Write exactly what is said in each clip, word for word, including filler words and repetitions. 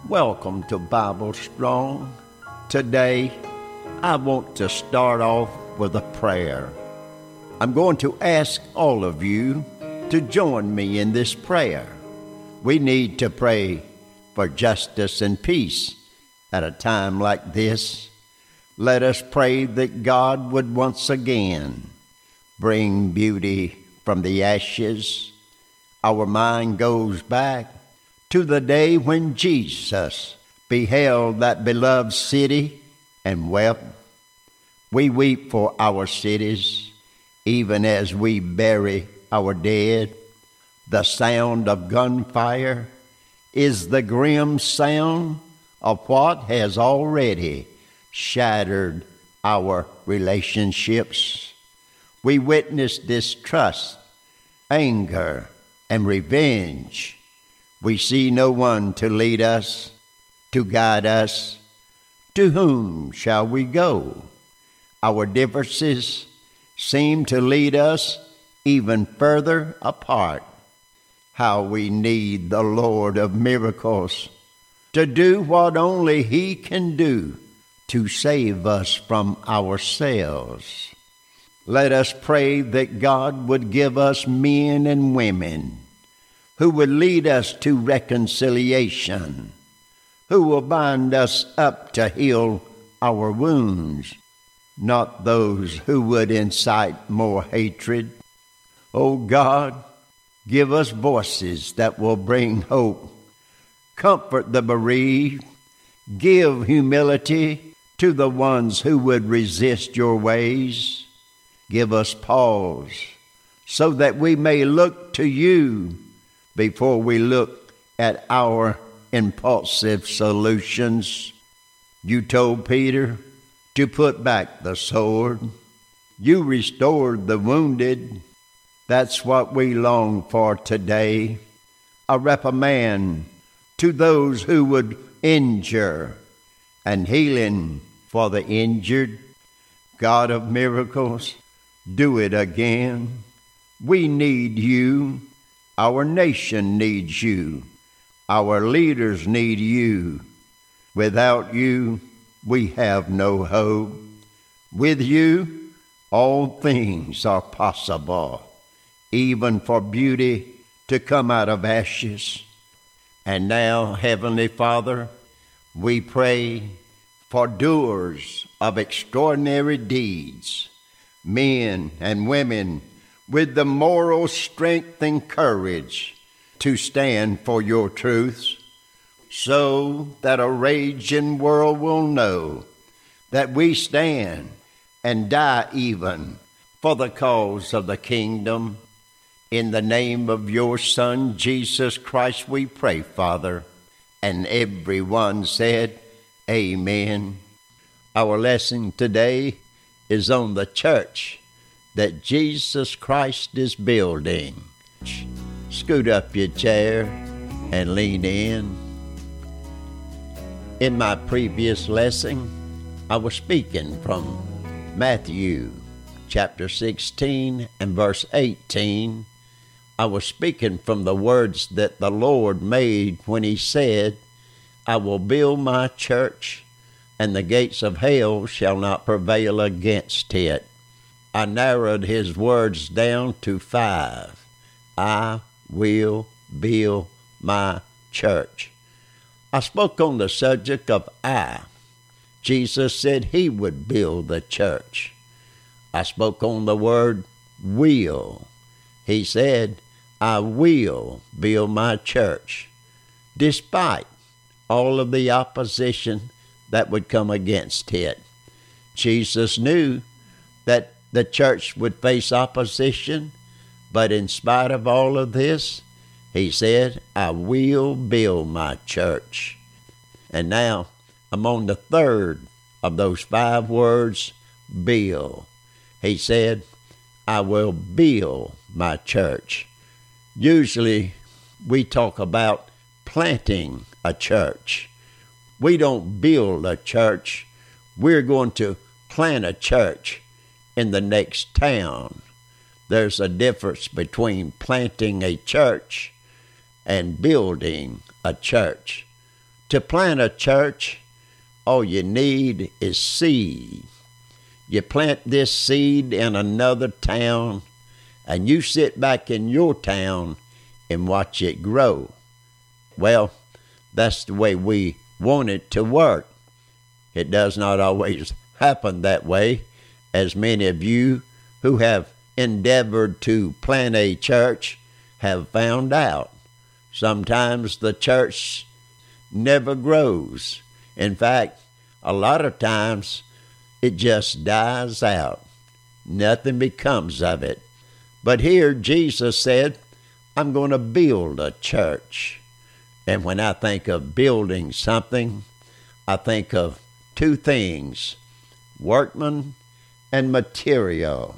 Welcome to Bible Strong. Today, I want to start off with a prayer. I'm going to ask all of you to join me in this prayer. We need to pray for justice and peace at a time like this. Let us pray that God would once again bring beauty from the ashes. Our mind goes back to the day when Jesus beheld that beloved city and wept. We weep for our cities, even as we bury our dead. The sound of gunfire is the grim sound of what has already shattered our relationships. We witness distrust, anger, and revenge. We see no one to lead us, to guide us. To whom shall we go? Our differences seem to lead us even further apart. How we need the Lord of miracles to do what only He can do to save us from ourselves. Let us pray that God would give us men and women who would lead us to reconciliation, who will bind us up to heal our wounds, not those who would incite more hatred. O God, give us voices that will bring hope, comfort the bereaved, give humility to the ones who would resist your ways. Give us pause so that we may look to you before we look at our impulsive solutions. You told Peter to put back the sword. You restored the wounded. That's what we long for today. A reprimand to those who would injure, and healing for the injured. God of miracles, do it again. We need you. Our nation needs you. Our leaders need you. Without you, we have no hope. With you, all things are possible, even for beauty to come out of ashes. And now, Heavenly Father, we pray for doers of extraordinary deeds, men and women with the moral strength and courage to stand for your truths, so that a raging world will know that we stand and die even for the cause of the kingdom. In the name of your Son, Jesus Christ, we pray, Father. And everyone said, Amen. Our lesson today is on the church that Jesus Christ is building. Scoot up your chair and lean in. In my previous lesson, I was speaking from Matthew chapter sixteen and verse eighteen. I was speaking from the words that the Lord made when He said, I will build my church, and the gates of hell shall not prevail against it. I narrowed His words down to five. I will build my church. I spoke on the subject of I. Jesus said He would build the church. I spoke on the word will. He said, I will build my church, despite all of the opposition that would come against it. Jesus knew that the church would face opposition, but in spite of all of this, He said, I will build my church. And now I'm on the third of those five words, build. He said, I will build my church. Usually we talk about planting a church. We don't build a church. We're going to plant a church in the next town. There's a difference between planting a church and building a church. To plant a church, all you need is seed. You plant this seed in another town, and you sit back in your town and watch it grow. Well, that's the way we want it to work. It does not always happen that way, as many of you who have endeavored to plant a church have found out. Sometimes the church never grows. In fact, a lot of times it just dies out. Nothing becomes of it. But here Jesus said, I'm going to build a church. And when I think of building something, I think of two things, workmen and material.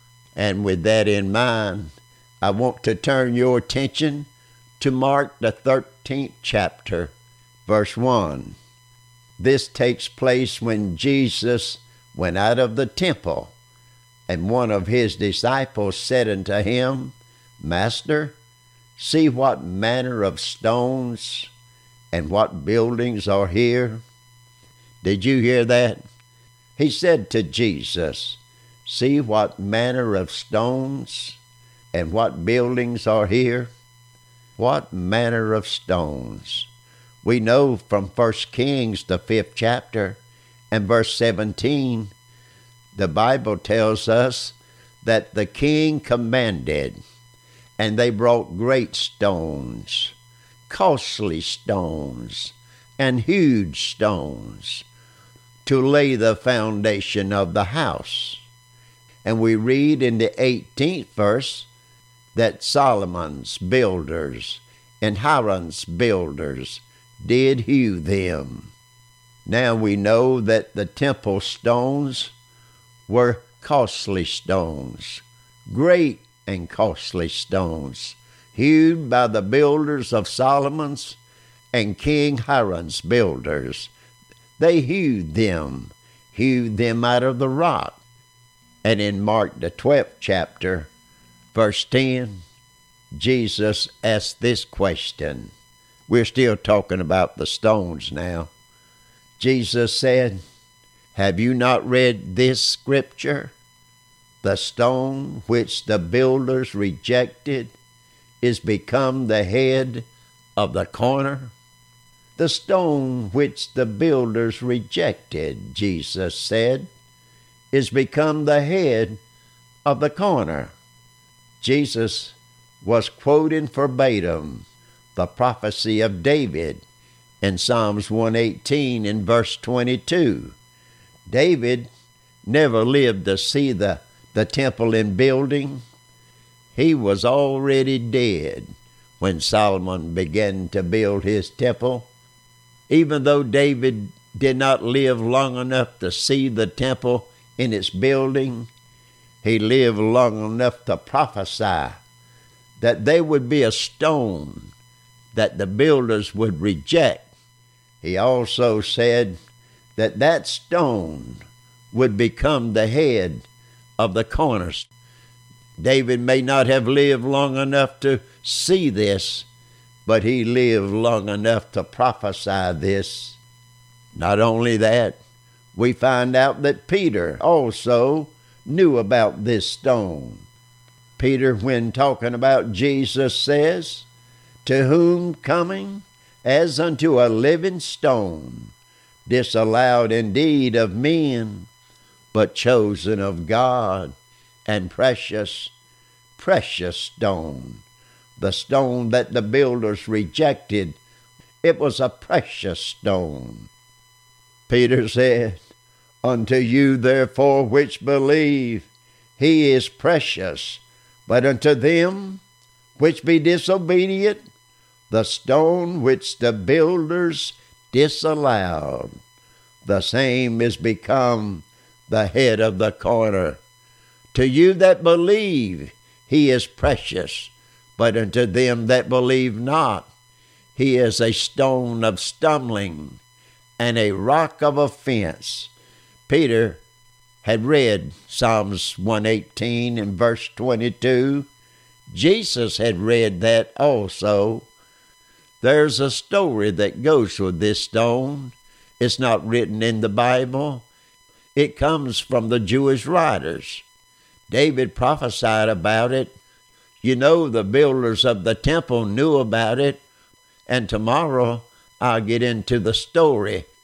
And with that in mind, I want to turn your attention to Mark the thirteenth chapter, verse one. This takes place when Jesus went out of the temple, and one of his disciples said unto him, Master, see what manner of stones and what buildings are here. Did you hear that? He said to Jesus, see what manner of stones and what buildings are here. What manner of stones? We know from First Kings, the fifth chapter, and verse seventeen, the Bible tells us that the king commanded, and they brought great stones, costly stones, and huge stones, to lay the foundation of the house. And we read in the eighteenth verse that Solomon's builders and Hiram's builders did hew them. Now we know that the temple stones were costly stones, great and costly stones, hewed by the builders of Solomon's and King Hiram's builders. They hewed them, hewed them out of the rock. And in Mark the twelfth chapter, verse ten, Jesus asked this question. We're still talking about the stones now. Jesus said, have you not read this scripture? The stone which the builders rejected is become the head of the corner. The stone which the builders rejected, Jesus said, is become the head of the corner. Jesus was quoting verbatim the prophecy of David in Psalms one eighteen in verse twenty-two. David never lived to see the, the temple in building. He was already dead when Solomon began to build his temple. Even though David did not live long enough to see the temple in its building, he lived long enough to prophesy that there would be a stone that the builders would reject. He also said that that stone would become the head of the corners. David may not have lived long enough to see this, but he lived long enough to prophesy this. Not only that, we find out that Peter also knew about this stone. Peter, when talking about Jesus, says, to whom coming as unto a living stone, disallowed indeed of men, but chosen of God, and precious, precious stone. The stone that the builders rejected, it was a precious stone. Peter said, unto you therefore which believe, he is precious, but unto them which be disobedient, the stone which the builders disallowed, the same is become the head of the corner. To you that believe, he is precious, but unto them that believe not, he is a stone of stumbling and a rock of offense. Peter had read Psalms one eighteen and verse twenty-two. Jesus had read that also. There's a story that goes with this stone. It's not written in the Bible. It comes from the Jewish writers. David prophesied about it. You know, the builders of the temple knew about it. And tomorrow I'll get into the story